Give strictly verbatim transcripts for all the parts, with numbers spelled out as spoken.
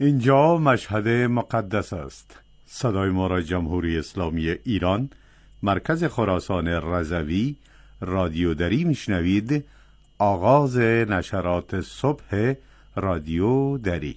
اینجا مشهد مقدس است. صدای ما را جمهوری اسلامی ایران، مرکز خراسان رضوی، رادیو دری میشنوید. آغاز نشرات صبح رادیو دری.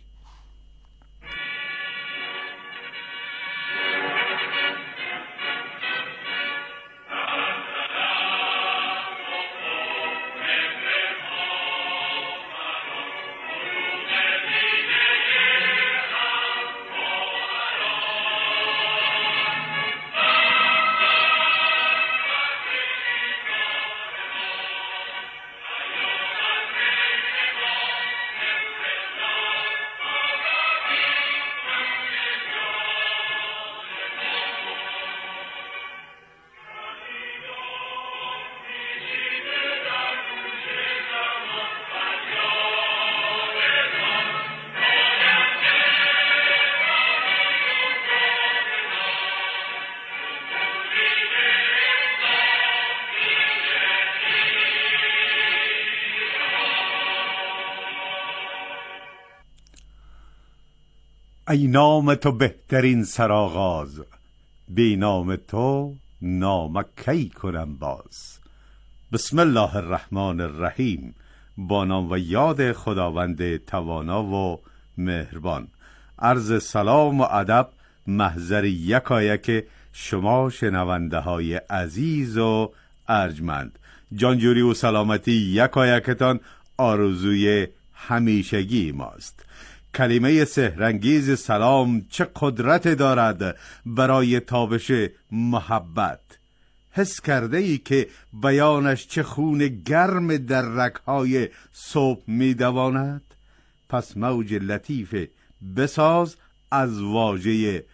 ای نام تو بهترین سرآغاز، بی نام تو نام کی کنم باز. بسم الله الرحمن الرحیم. با نام و یاد خداوند توانا و مهربان. عرض سلام و ادب محضر یکایک شما شنونده های عزیز و ارجمند. جانجوری و سلامتی یکایکتان آرزوی همیشگی ماست. کلمه سحرانگیز سلام چه قدرت دارد برای تابش محبت. حس کرده ای که بیانش چه خون گرم در رگ‌های صبح می دواند؟ پس موج لطیف بساز از واژه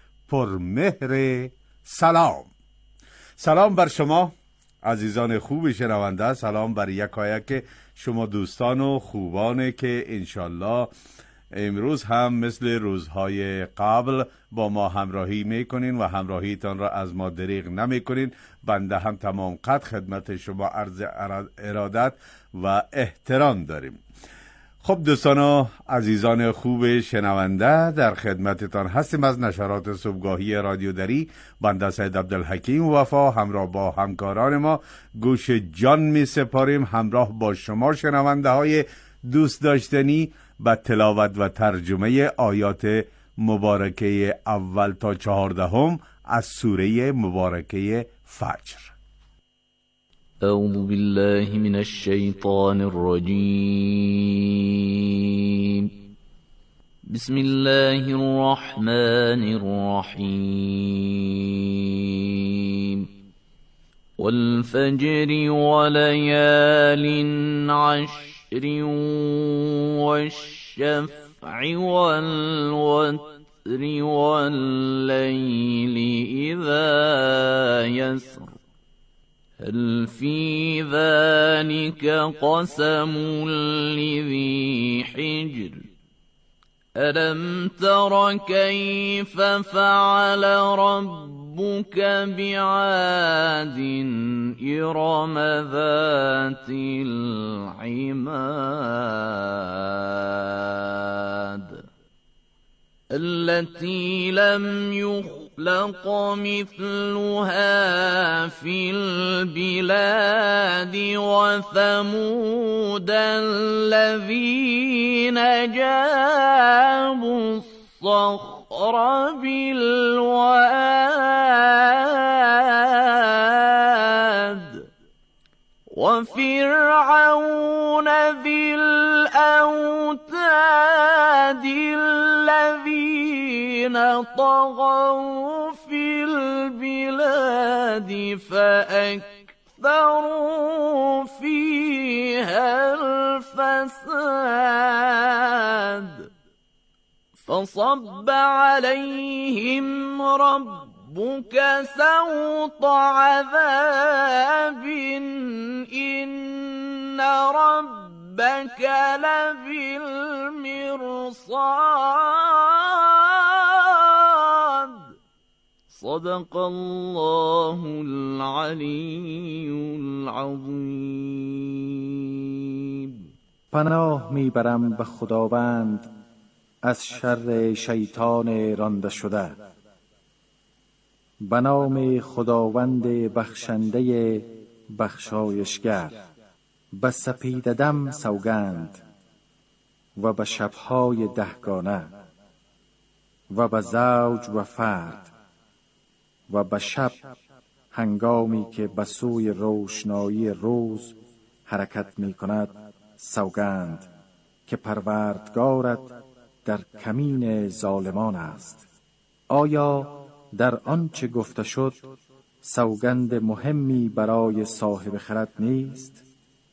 پرمهر سلام. سلام بر شما عزیزان خوب شنونده، سلام بر یکایک شما دوستان و خوبانه که انشالله امروز هم مثل روزهای قبل با ما همراهی میکنین و همراهیتان را از ما دریغ نمیکنین. بنده هم تمام قد خدمت شما عرض ارادت و احترام داریم. خب دوستان و عزیزان خوب شنونده، در خدمتتان هستیم از نشرات صبحگاهی رادیو دری. بنده سید عبدالحکیم وفا همراه با همکاران ما گوش جان می سپاریم همراه با شما شنونده های دوست داشتنی با تلاوت و ترجمه آیات مبارکه اول تا چهاردهم از سوره مبارکه فجر. اعوذ بالله من الشیطان الرجیم. بسم الله الرحمن الرحیم. والفجر وليال عشر والشفع والوتر والليل إذا يسر هل في ذلك قسم لذي حجر ألم تر كيف فعل ربك بعاد إرم ذات العماد التي لم يخلق مثلها في البلاد وثمود الذين جابوا الصخر بالواد وفرعون ذي الأوتاد الذين طغوا في البلاد فأكثروا فيها الفساد فصب عليهم ربك سوط عذاب إن ربك لبالمرصاد صدق الله العلی العظیم. پناه میبرم به خداوند از شر شیطان رانده شده. به نام خداوند بخشنده بخشایشگر. به سپید دم سوگند و به شبهای دهگانه و به زوج و فرد و به شب هنگامی که به سوی روشنایی روز حرکت می کند سوگند که پروردگارت در کمین ظالمان است. آیا در آنچه گفته شد سوگند مهمی برای صاحب خرد نیست؟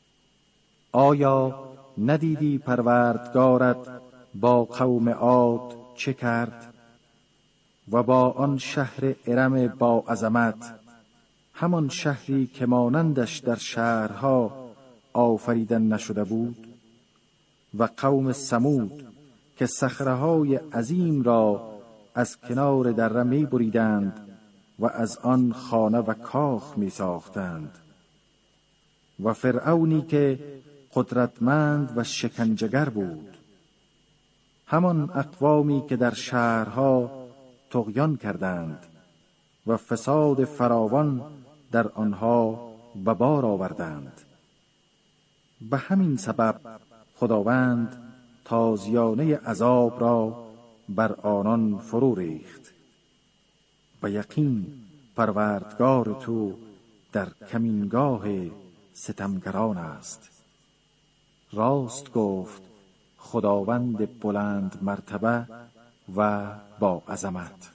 آیا ندیدی پروردگارت با قوم عاد چه کرد و با آن شهر ارم با عظمت، همان شهری که مانندش در شهرها آفریدن نشده بود، و قوم ثمود که صخره‌های عظیم را از کنار دره می بریدند و از آن خانه و کاخ می ساختند، و فرعونی که قدرتمند و شکنجه‌گر بود، همان اقوامی که در شهرها طغیان کردند و فساد فراوان در آنها به بار آوردند. به همین سبب خداوند تازیانه عذاب را بر آنان فرو ریخت. به یقین پروردگار تو در کمینگاه ستمگران است. راست گفت خداوند بلند مرتبه و با عظمت.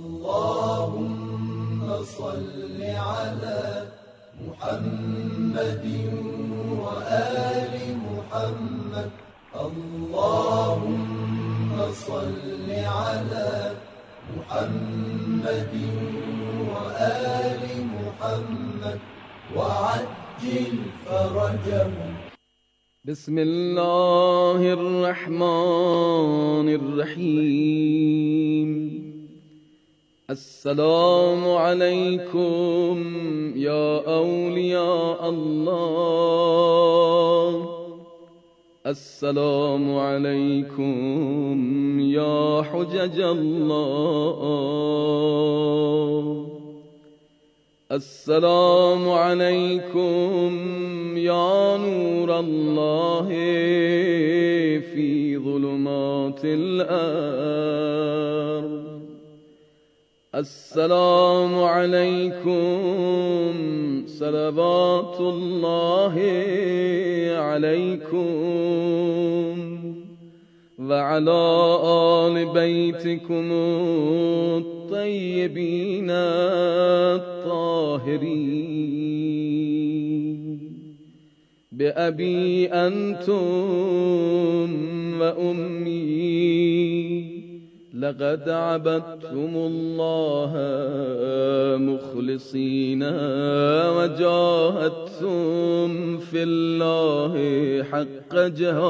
اللهم صل علی محمد و آل محمد. اللهم صل علی محمد و آل محمد و عجل فرجهم. بسم الله الرحمن الرحیم. السلام علیکم یا اولیاء الله. السلام علیکم یا حجج الله. السلام علیکم یا نور الله فی ظلمات الارض. السلام علیکم صلوات الله علیکم و علی آل بیتکم الطیبین الطاهرین. بأبی انتم و امی لقد عبدتم الله مخلصین و جاهدتم فی الله حق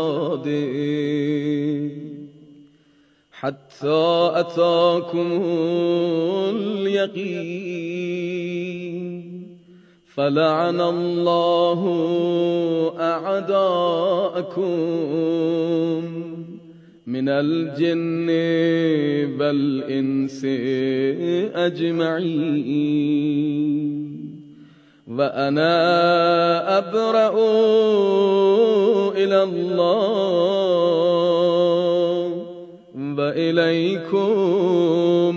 جهاده حتی اتاکم الیقین. فلعن الله اعداءکم من الجن والانس اجمعین. و انا ابرأ الی الله و الیکم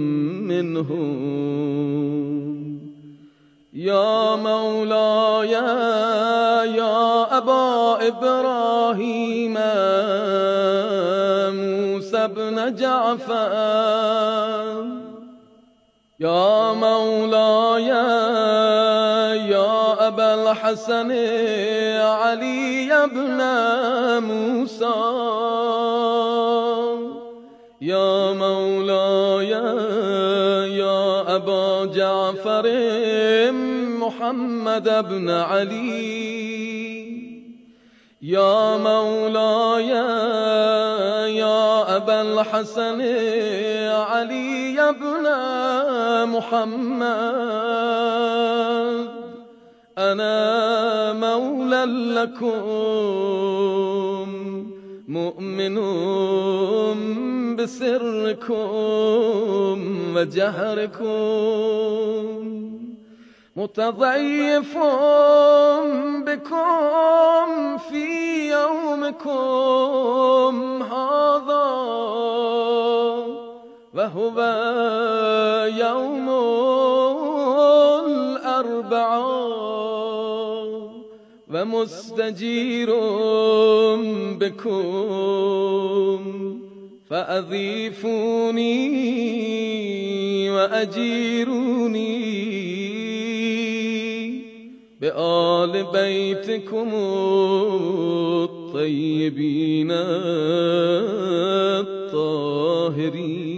منهم. یا مولاي یا ابا ابراهیم موسی بن جعفر. یا مولاي یا ابا الحسن علی بن موسی. یا مولاي یا ابا جعفر محمد بن علی. یا مولاي یا ابا الحسن علی بن محمد. انا مولا لكم مؤمنون بسركم وجهركم متضيف بكم في يومكم هذا وهو يوم الأربعاء ومستجير بكم فأضيفوني وأجيروني بآل بيتكم الطيبين الطاهرين.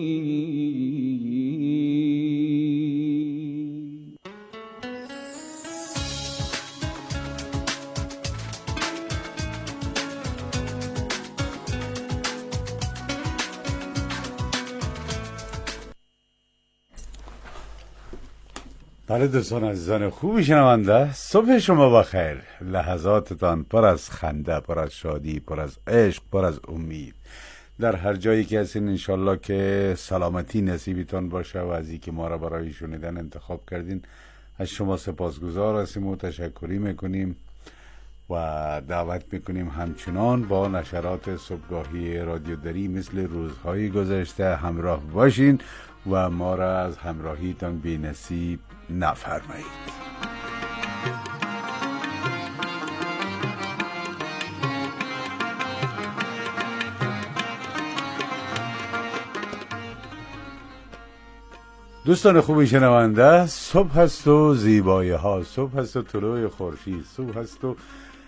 بله دوستان عزیزان خوبی شنونده، صبح شما بخیر، لحظاتتان پر از خنده، پر از شادی، پر از عشق، پر از امید. در هر جایی که هستین انشالله که سلامتی نصیبتان باشه و از این که ما را برای شنیدن انتخاب کردین از شما سپاسگزار هستیم و تشکری میکنیم و دعوت میکنیم همچنان با نشرات صبحگاهی رادیو دری مثل روزهای گذشته همراه باشین و ما را از همراهیتان بی نصیب نفرمایید. دوستان خوبی شنونده، صبح هست و زیبایی ها، صبح هست و طلوع خورشید، صبح هست و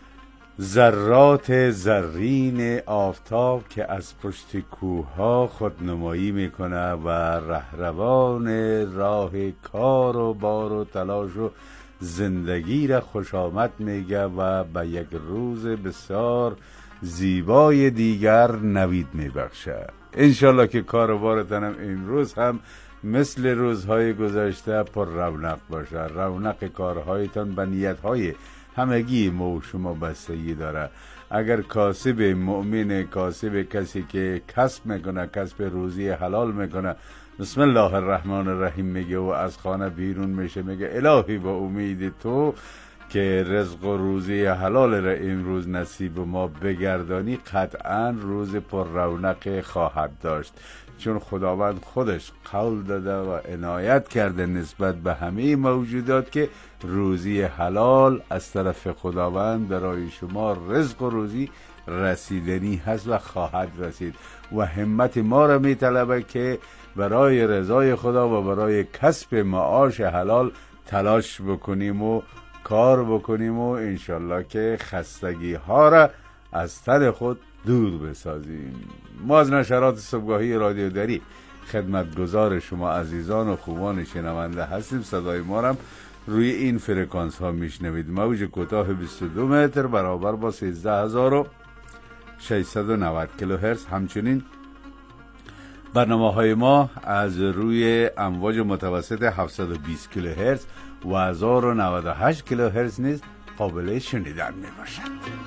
ذرات زرین آفتاب که از پشت کوه ها خودنمایی میکنه و رهروان راه کار و بار و تلاش و زندگی را خوش آمد میگه و به یک روز بسیار زیبای دیگر نوید میبخشه. انشالله که کار و بارتان امروز هم مثل روزهای گذشته پر رونق باشه. رونق کارهایتان به نیتهای همگی ما و شما بستگی داره. اگر کاسب مؤمن، کاسب کسی که کسب میکنه، کسب روزی حلال میکنه، بسم الله الرحمن الرحیم میگه و از خانه بیرون میشه، میگه الهی با امید تو که رزق و روزی حلال را امروز نصیب ما بگردانی، قطعا روز پر رونق خواهد داشت، چون خداوند خودش قول داده و عنایت کرده نسبت به همه موجودات که روزی حلال از طرف خداوند برای شما رزق و روزی رسیدنی هست و خواهد رسید و همت ما را می طلبه که برای رضای خدا و برای کسب معاش حلال تلاش بکنیم و کار بکنیم و انشالله که خستگی ها را از تن خود دور بسازیم. ما از نشرات صبحگاهی رادیو دری خدمتگزار شما عزیزان و خوبان شنونده هستیم. صدای ما را روی این فرکانس ها میشنوید. موج کوتاه بیست و دو متر برابر با سیزده هزار و ششصد و نود کیلوهرتز. همچنین برنامه های ما از روی امواج متوسط هفتصد و بیست کیلوهرتز و هزار و نود و هشت کیلوهرتز نیز قابل شنیدن می باشد.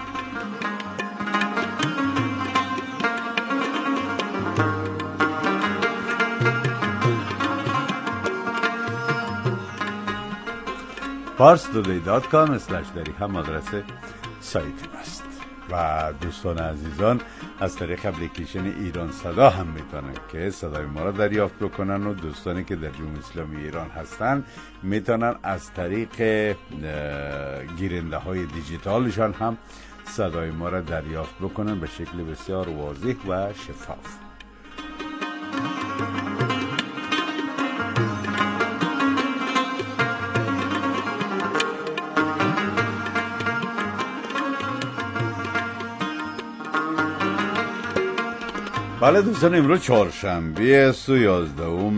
پارس دودی دات کام اسلش دری هم آدرس سایت است و دوستان عزیزان از طریق اپلیکیشن ایران صدا هم میتونن که صدای ما را دریافت بکنن و دوستانی که در جمهوری اسلامی ایران هستن میتونن از طریق گیرنده های دیجیتالشان هم صدای ما را دریافت بکنن به شکل بسیار واضح و شفاف. بله دوستان، امروز چهارشنبه است و یازدهم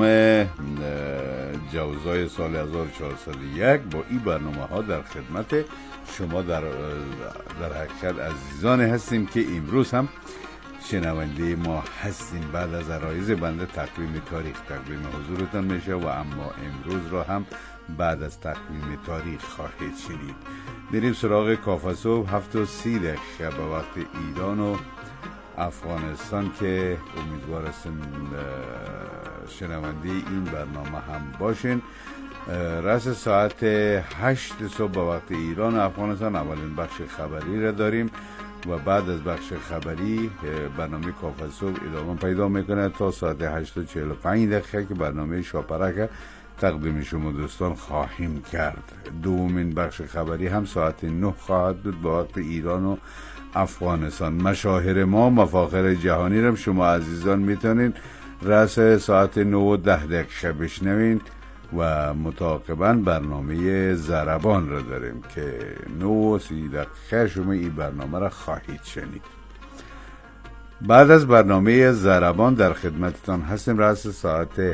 جوزای سال هزار و چهارصد و یک. با این برنامه ها در خدمت شما در در حقیقت عزیزان هستیم که امروز هم شنونده ما هستیم. بعد از عرایض بنده تقویم تاریخ تقویم حضورتان میشه و اما امروز را هم بعد از تقویم تاریخ خواهید شنید. بریم سراغ کافه صبح. هفت و سی دقیقه به وقت ایران و افغانستان که امیدوار هستیم شنونده این برنامه هم باشین. رأس ساعت هشت صبح به وقت ایران و افغانستان اولین بخش خبری را داریم و بعد از بخش خبری برنامه کافه صبح ادامه پیدا میکنه تا ساعت هشت و چهل و پنج دقیقه که برنامه شاپرک تقدیم شما دوستان خواهیم کرد. دومین بخش خبری هم ساعت نه خواهد بود به وقت ایران و افغانستان. مشاهیر ما مفاخر جهانی را شما عزیزان میتونین رأس ساعت نه و ده دقیقه بشنوین و متعاقباً برنامه ضربان را داریم که نه و سی دقیقه شما این برنامه را خواهید شنید. بعد از برنامه ضربان در خدمتتان هستیم رأس ساعت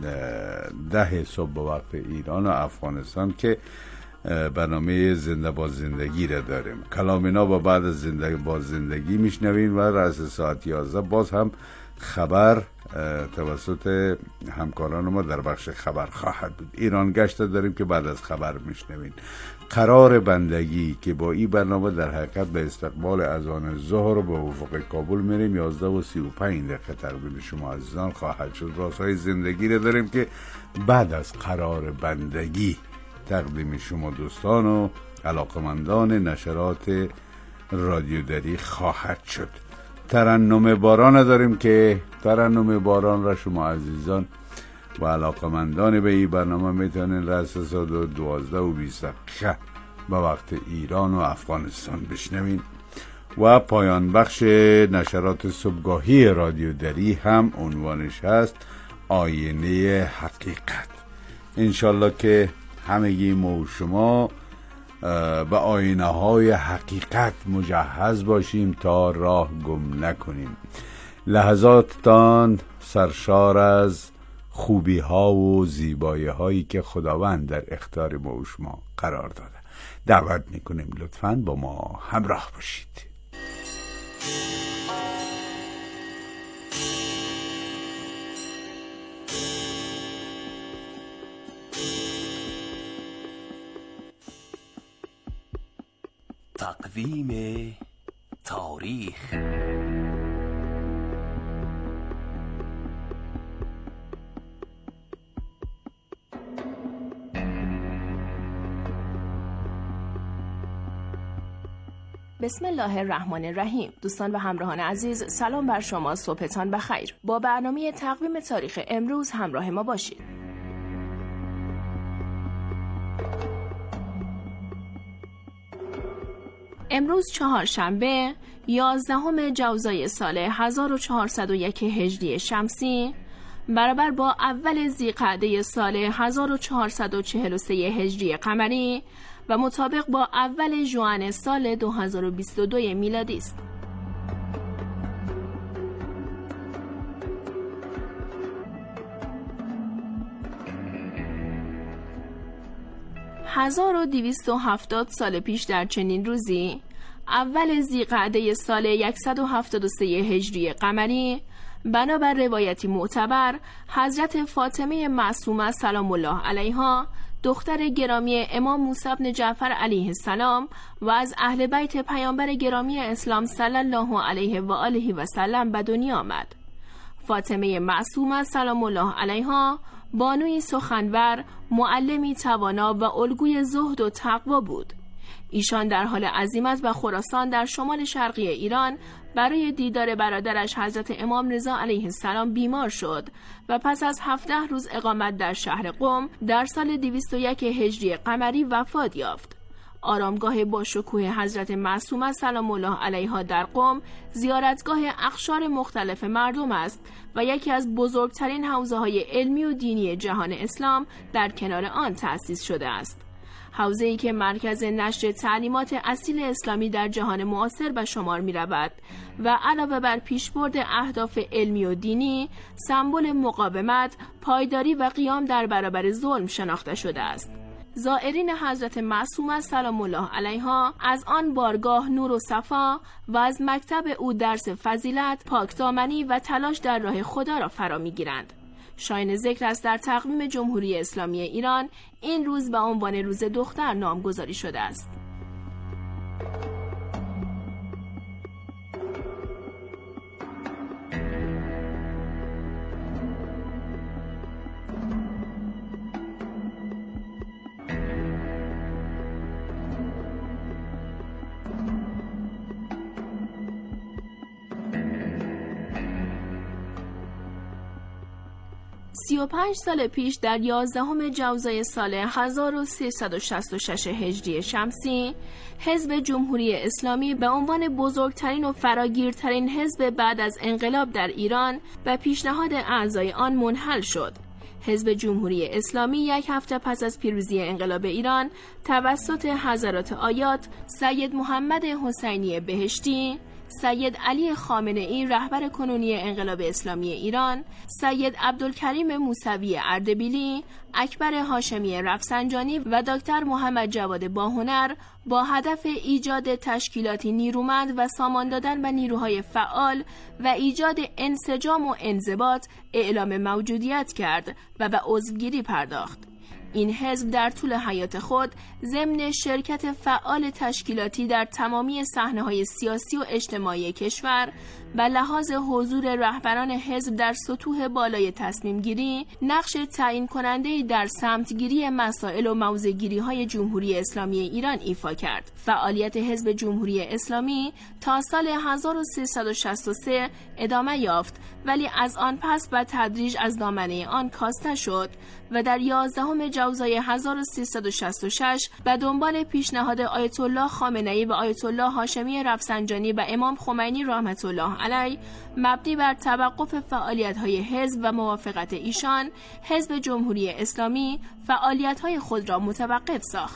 ده صبح به وقت ایران و افغانستان که برنامه زنده با زندگی را داریم. کلامینا با بعد از زنده با زندگی میشنوین و رأس ساعت یازده باز هم خبر توسط همکاران ما در بخش خبر خواهد بود. ایران گشت داریم که بعد از خبر میشنوین. قرار بندگی که با این برنامه در حقیقت به استقبال اذان ظهر به افق کابل میریم. یازده و سی و پنج دقیقه تقدیم شما عزیزان خواهد شد. رازهای زندگی را داریم که بعد از قرار بندگی تقدیم شما دوستان و علاقمندان نشرات رادیو دری خواهد شد. ترنم باران داریم که ترنم باران را شما عزیزان و علاقمندان به این برنامه میتونین رأس ساعت دوازده و بیست دقیقه به وقت ایران و افغانستان بشنوین. و پایان بخش نشرات صبحگاهی رادیو دری هم عنوانش هست آینه حقیقت. انشالله که همگی ما و شما به آینه های حقیقت مجهز باشیم تا راه گم نکنیم. لحظاتتان سرشار از خوبی ها و زیبایی هایی که خداوند در اختیار ما و شما قرار داده. دعوت میکنیم لطفاً با ما همراه باشید. تقویم تاریخ. بسم الله الرحمن الرحیم. دوستان و همراهان عزیز، سلام بر شما، صبحتان بخیر. با برنامه تقویم تاریخ امروز همراه ما باشید. امروز چهارشنبه یازدهم جوزای سال هزار و چهارصد و یک هجری شمسی برابر با اول ذیقعده سال هزار و چهارصد و چهل و سه هجری قمری و مطابق با اول ژوئن سال دو هزار و بیست و دو میلادی است. هزار و دویست و هفتاد سال پیش در چنین روزی اول ذیقعده سال صد و هفتاد و سه هجری قمری بنابر روایتی معتبر حضرت فاطمه معصومه سلام الله علیها دختر گرامی امام موسی بن جعفر علیه السلام و از اهل بیت پیامبر گرامی اسلام صلی الله علیه و آله و سلم به دنیا آمد. فاطمه معصومه سلام الله علیها بانوی سخنور، معلمی توانا و الگوی زهد و تقوا بود. ایشان در حال عزیمت به خراسان در شمال شرقی ایران برای دیدار برادرش حضرت امام رضا علیه السلام بیمار شد و پس از هفده روز اقامت در شهر قم در سال دویست و یک هجری قمری وفات یافت. آرامگاه با شکوه حضرت معصومه سلام الله علیها در قم زیارتگاه اقشار مختلف مردم است و یکی از بزرگترین حوزه‌های علمی و دینی جهان اسلام در کنار آن تأسیس شده است. حوزه‌ای که مرکز نشر تعلیمات اصیل اسلامی در جهان معاصر به شمار می‌رود و علاوه بر پیشبرد اهداف علمی و دینی، سمبل مقاومت، پایداری و قیام در برابر ظلم شناخته شده است. زائرین حضرت معصومه سلام الله علیها از آن بارگاه نور و صفا و از مکتب او درس فضیلت، پاکدامنی و تلاش در راه خدا را فرا می‌گیرند. شایان ذکر است در تقویم جمهوری اسلامی ایران این روز به عنوان روز دختر نامگذاری شده است. سی و پنج سال پیش در یازدهم جوزای سال هزار و سیصد و شصت و شش هجری شمسی، حزب جمهوری اسلامی به عنوان بزرگترین و فراگیرترین حزب بعد از انقلاب در ایران و پیشنهاد اعضای آن منحل شد. حزب جمهوری اسلامی یک هفته پس از پیروزی انقلاب ایران توسط حضرات آیات سید محمد حسینی بهشتی، سید علی خامنه‌ای رهبر کنونی انقلاب اسلامی ایران، سید عبدالکریم موسوی اردبیلی، اکبر هاشمی رفسنجانی و دکتر محمد جواد باهنر با هدف ایجاد تشکیلاتی نیرومند و سامان دادن به نیروهای فعال و ایجاد انسجام و انضباط اعلام موجودیت کرد و به عضوگیری پرداخت. این حزب در طول حیات خود ضمن شرکت فعال تشکیلاتی در تمامی صحنه‌های سیاسی و اجتماعی کشور به لحاظ حضور رهبران حزب در سطوح بالای تصمیم گیری نقش تعیین کننده در سمتگیری مسائل و موضع‌گیری های جمهوری اسلامی ایران ایفا کرد. فعالیت حزب جمهوری اسلامی تا سال هزار و سیصد و شصت و سه ادامه یافت، ولی از آن پس به تدریج از دامنه آن کاسته شد و در یازدهم جوزای هزار و سیصد و شصت و شش به دنبال پیشنهاد آیت الله خامنه‌ای و آیت الله هاشمی رفسنجانی و امام خمینی رحمت الله علیه مبنی بر توقف فعالیت‌های حزب و موافقت ایشان، حزب جمهوری اسلامی فعالیت‌های خود را متوقف ساخت.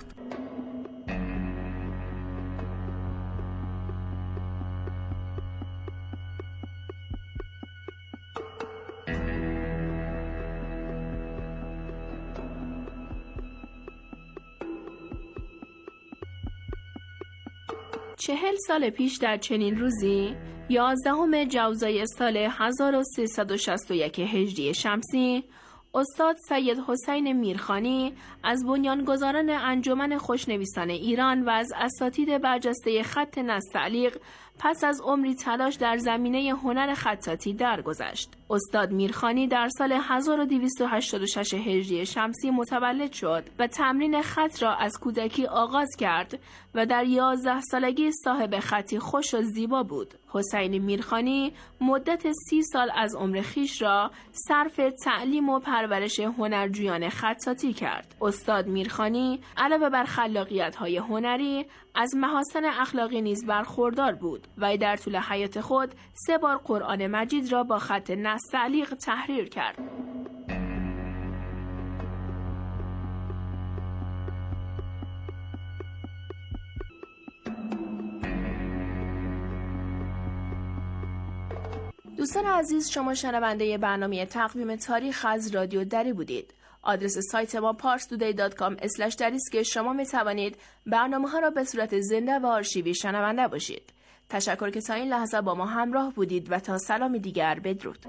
چهل سال پیش در چنین روزی، یازدهم جوزای سال هزار و سیصد و شصت و یک هجری شمسی، استاد سید حسین میرخانی از بنیانگذاران انجمن خوشنویسان ایران و از اساتید برجسته خط نستعلیق پس از عمری تلاش در زمینه هنر خطاطی درگذشت. استاد میرخانی در سال هزار و دویست و هشتاد و شش هجری شمسی متولد شد و تمرین خط را از کودکی آغاز کرد و در یازده سالگی صاحب خطی خوش و زیبا بود. حسین میرخانی مدت سی سال از عمر خیش را صرف تعلیم و پرورش هنرجویان خطاطی کرد. استاد میرخانی علاوه بر خلاقیت‌های هنری از محاسن اخلاقی نیز برخوردار بود و در طول حیات خود سه بار قرآن مجید را با خط نستعلیق تحریر کرد. دوستان عزیز، شما شنونده برنامه تقویم تاریخ از رادیو دری بودید. آدرس سایت ما پارس تودی دات کام اسلش دری است که شما می توانید برنامه ها را به صورت زنده و آرشیوی شنونده باشید. تشکر که تا این لحظه با ما همراه بودید و تا سلامی دیگر بدرود.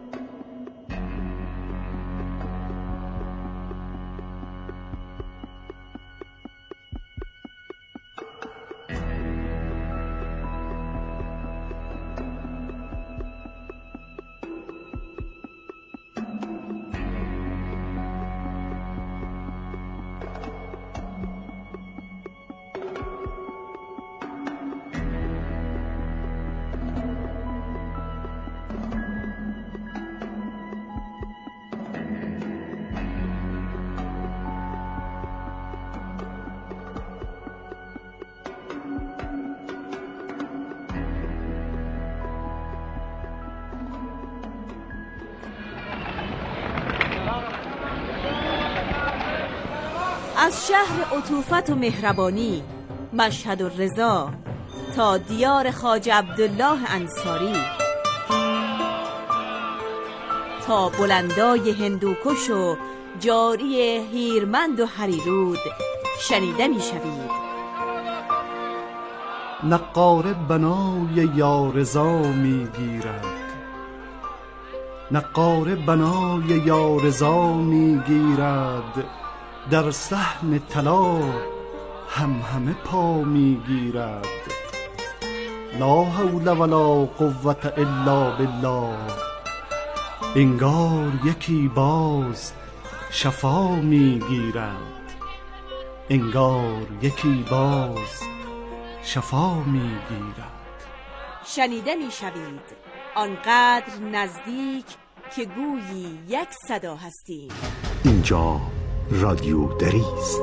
از شهر عطوفت و مهربانی مشهد و رضا تا دیار خواجه عبدالله انصاری، تا بلندای هندوکش و جاری هیرمند و هریرود شنیده می شوید. نقاره بنای یارضا می گیرد، نقاره بنای یارضا می گیرد، در صحن طلا هم همه پا می گیرد. لا حول ولا قوة الا بالله، انگار یکی باز شفا می گیرد، انگار یکی باز شفا می گیرد. شنیده می شوید آنقدر نزدیک که گویی یک صدا هستیم. اینجا رادیو دری است.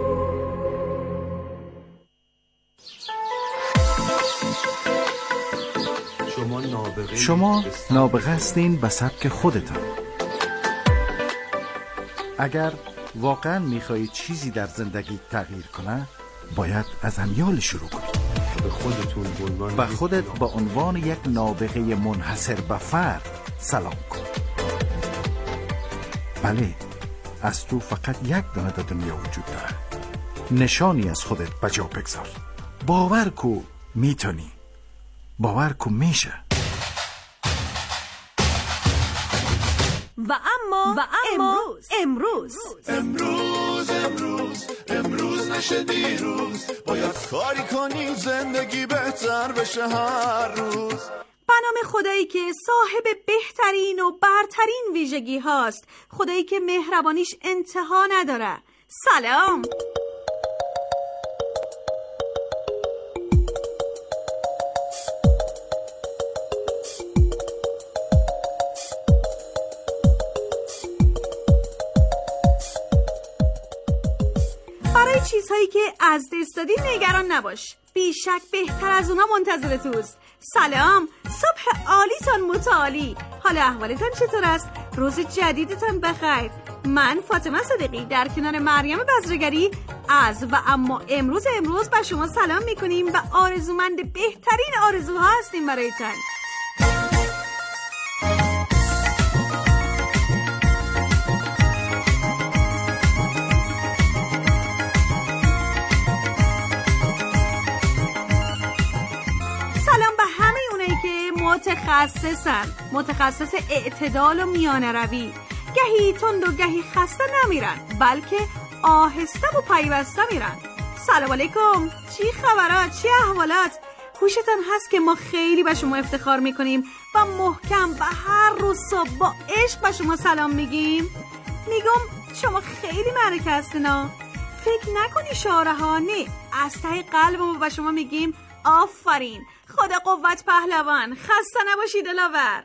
شما نابغه هستین به سبک خودتان. اگر واقعا میخواهید چیزی در زندگی تغییر کنه، باید از امیال شروع کنید. به خودتون به خودت به عنوان یک نابغه منحصر به فرد سلام کن. بله، از تو فقط یک دانه در دنیا وجود داره. نشانی از خودت بجا بگذار. باور کو میتونی. باور کو میشه. و اما و اما امروز امروز امروز امروز نشه دیروز، باید کاری کنیم زندگی بهتر بشه هر روز. به نام خدایی که صاحب بهترین و برترین ویژگی هاست، خدایی که مهربانیش انتها نداره. سلام. برای چیزهایی که از دست دادی نگران نباش، بیشک بهتر از اونا منتظر توست. سلام، صبح عالیتان متعالی. حال احوالتان چطور است؟ روز جدیدتان بخیر. من فاطمه صدیقی در کنار مریم بزرگری از و اما امروز امروز به شما سلام میکنیم و آرزومند بهترین آرزوها هستیم برایتان. متخصصن، متخصص اعتدال و میانه روی. گهی تند و گهی خسته نمیرن، بلکه آهسته و پیوسته میرن. سلام علیکم، چی خبرات، چی احوالات؟ خوشتون هست که ما خیلی به شما افتخار میکنیم و محکم و هر روز صبح با عشق به شما سلام میگیم. میگم شما خیلی معرکه هستینا. فکر نکنی شعاره ها، نه، از ته قلبمون به شما میگیم آفرین، خدا قوت پهلوان، خسته نباشی دلاور.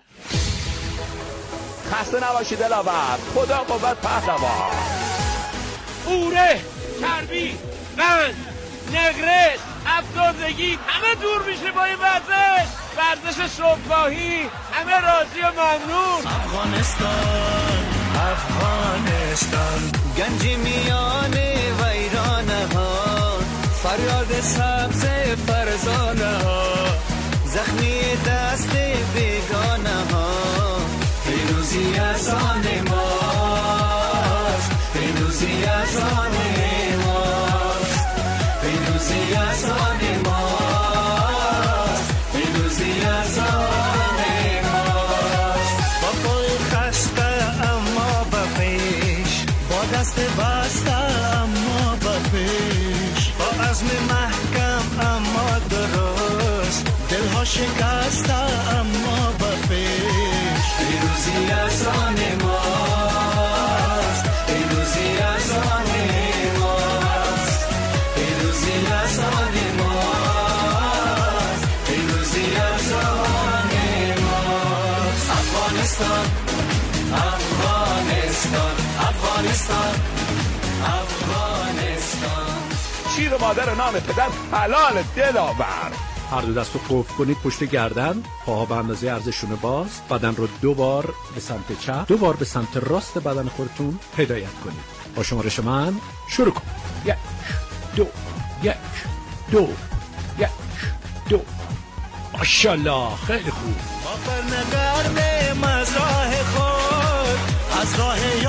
خسته نباشی دلاور، خدا قوت پهلوان. اوره، چربی، قند، نقرس، افسردگی همه دور میشه با این ورزش. ورزش صبحگاهی، همه راضی و ممنون. افغانستان، افغانستان، گنج میان ویرانه ها، فریاد سبز فرزانه ها، زخمی دست بیگانه ها. پیروزی از آن ماست، پیروزی از آن ماست، پیروزی از آن ماست، پیروزی از آن ماست. با پای خسته اما به پیش، با دست بسته اما به پیش، با عزم محکم اما درست، دلها شکسته اما به پیش. پیروزی از آن ماست، پیروزی از آن ماست، پیروزی از آن ماست، پیروزی از آن ماست. افغانستان، افغانستان، افغانستان، افغانستان. شیر مادر نام پدر حلال دلاور. هر دو دست رو قفل کنید پشت گردن، پاها به اندازه عرضشون باز، بدن رو دو بار به سمت چپ، دو بار به سمت راست بدن خودتون هدایت کنید. با شمارش من شروع کن. یک، دو، یک، دو، یک، دو. ماشاءالله، خیلی خوب. با برنگرد مزراه خود، از راه